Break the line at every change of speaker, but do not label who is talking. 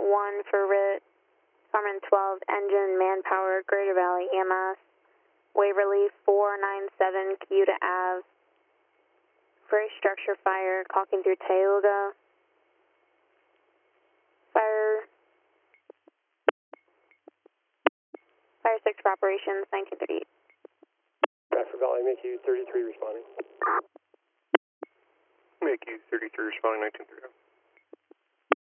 1 for RIT, Carmen 12, engine, manpower, Greater Valley, EMS, Waverly 497, Cuda Ave, Freight structure fire, caulking through Tayuga, fire 6 for operations, 1938.
Bradford Valley, MAQ 33 responding.
MAQ 33 responding, 1930.